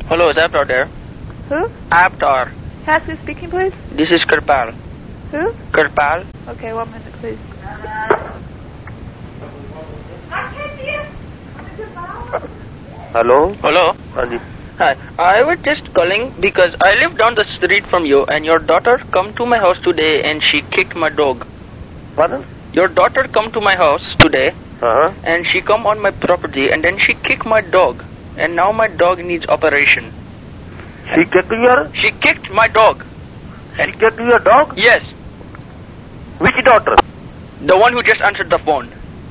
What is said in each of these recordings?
Hello, is Aptar there? Who? Aptar. Has who's speaking, please? This is Kirpal. Who? Kirpal? Okay, 1 minute, please. Hello? Hello? Hanji. Hi. I was just calling because I live down the street from you and your daughter come to my house today and she kicked my dog. Pardon? Your daughter come to my house today and she come on my property and then she kicked my dog. And now my dog needs operation. She kicked your... She kicked my dog. She kicked your dog? Yes. Which daughter? The one who just answered the phone.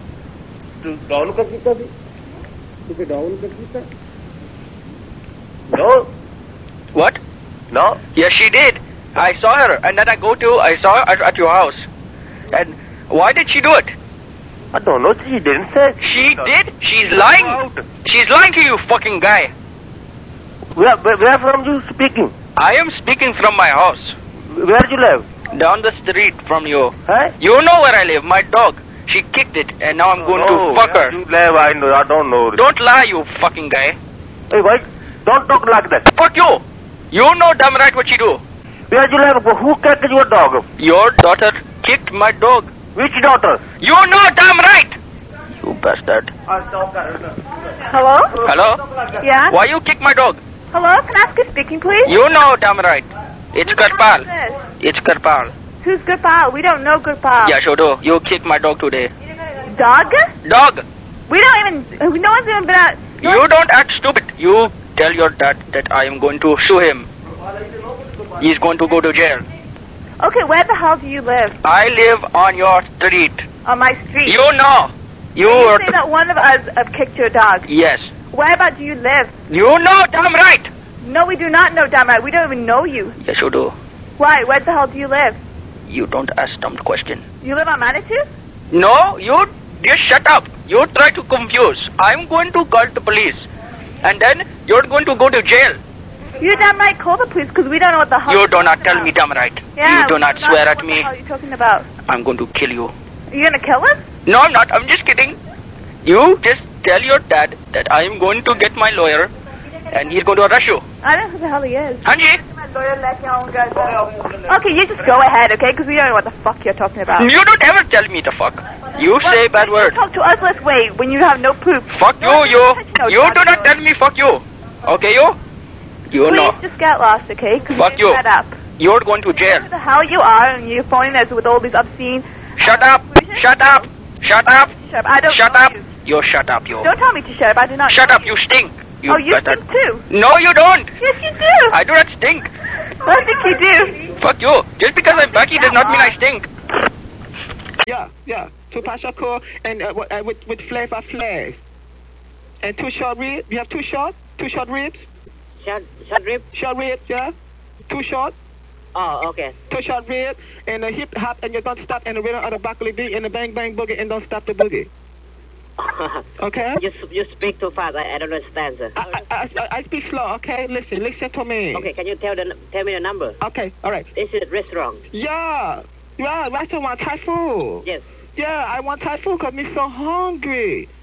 No. What? No. Yes, she did. I saw her and then I saw her at your house. And why did she do it? I don't know. She didn't say. She did? She's lying. She's lying to you, fucking guy. Where from you speaking? I am speaking from my house. Where do you live? Down the street from you. Huh? You know where I live, my dog. She kicked it and now I'm going to fuck her. You live, I know. I don't know. Don't lie, you fucking guy. Hey, why? Don't talk like that. Fuck you. You know damn right what you do. Where do you live? Who kicked your dog? Your daughter kicked my dog. Which daughter? You know damn right. You bastard. Hello? Hello? Yeah? Why you kick my dog? Hello? Can I ask who's speaking, please? You know damn right. It's Kirpal. It's Kirpal. Who's Gopal? We don't know Gopal. Yeah, sure do. You kicked my dog today. Dog? Dog. We don't even... No one's even been out... You don't act stupid. You tell your dad that I am going to sue him. He's going to go to jail. Okay, where the hell do you live? I live on your street. On my street? You know. You say that one of us have kicked your dog. Yes. Where about do you live? You know damn right. No, we do not know damn right. We don't even know you. Yes, you do. Why? Where the hell do you live? You don't ask dumb question. You live on Manitou? No, you just shut up. You try to confuse. I'm going to call the police. And then you're going to go to jail. You damn right call the police because we don't know what the hell you do not tell me damn right. Yeah, you do not swear at me. What the hell are you talking about? I'm going to kill you. Are you going to kill us? No, I'm not. I'm just kidding. You just tell your dad that I'm going to get my lawyer and he's going to arrest you. I don't know who the hell he is. Anji? Okay, you just go ahead, okay? Because we don't know what the fuck you're talking about. You don't ever tell me the fuck. You say bad words. Talk to us this way when you have no proof. Fuck you, you. You do not tell me fuck you. Okay, you? You Please know. just get lost, okay? Fuck you. Shut up. You're going to jail. Who the hell you are and you're phoning us with all these obscene... Shut up. Shut up. Shut up. Shut up. I don't Shut know up. you. You shut up, you. Don't tell me to shut up. I do not Shut know up, you stink. You oh, you better... stink too? No, you don't. Yes, you do. I do not stink. I think you do. Fuck you. Just because I'm Becky does not mean I stink. Yeah. Tupac Shakur and with Flavor Flav. And 2 short ribs. You have 2 short ribs? Short rib? Short ribs, yeah. 2 short. Oh, okay. 2 short ribs and a hip hop and you don't stop in the rhythm of the broccoli beat and the bang bang boogie and don't stop the boogie. Okay? You speak too fast. I don't understand, sir. I speak slow, okay? Listen to me. Okay, can you tell me the number? Okay, all right. This is restaurant. Yeah, restaurant Thai food. Yes. Yeah, I want Thai food because I'm so hungry.